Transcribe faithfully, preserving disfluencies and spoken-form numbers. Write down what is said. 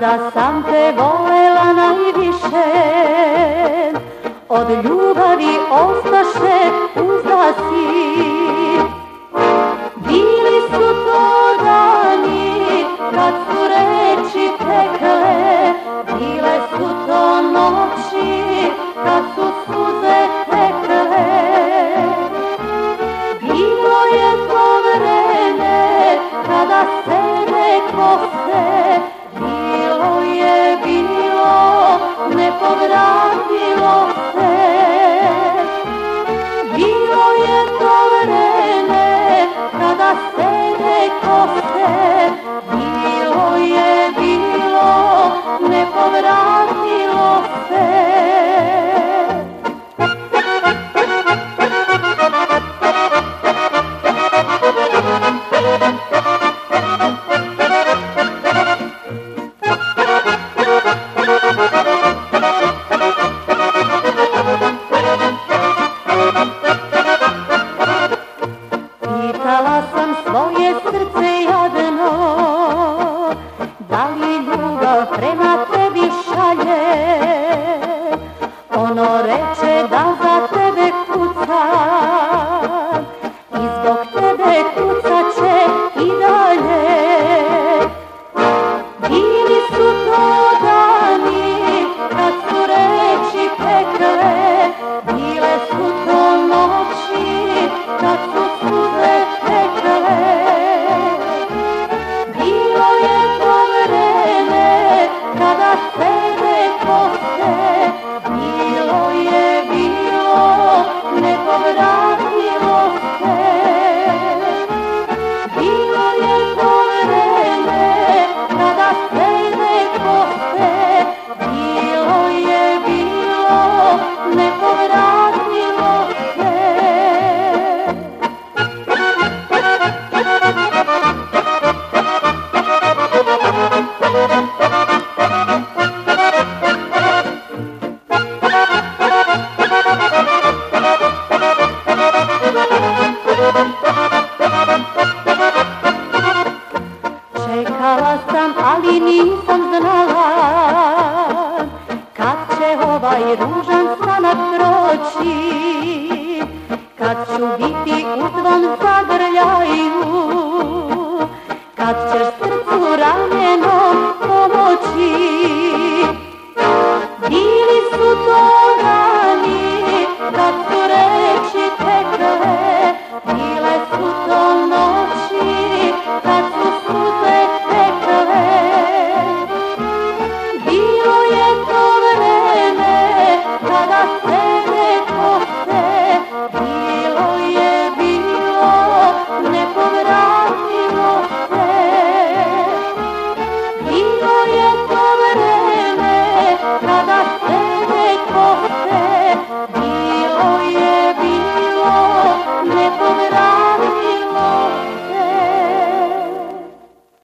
Kada sam te volela najviše, od ljubavi ostaše uzdasi. Bili su to dani kad su reči tekle, bile su to noći kad su suze tekle. Bilo je to vreme kada se ne kose, bilo je bilo, ne povratilo se. Bilo je to vreme kada se ne kose, bilo je bilo, ne povratilo se. Pitala sam svoje srce jadno, da li ljubav prema tebi šalje. Ono reče da za tebe kuca i zbog tebe kucat će i dalje. Bili su to dani kad su reči tekle, bile su to noći kad su suze tekle. Bilo je to vreme kada se ne kose, bilo je bilo, ne povratilo se. Bilo je to vreme kada se ne kose, bilo je bilo, ne povratilo se. Čekala sam, ali nisam znala kad će ovaj ružan sanak proći.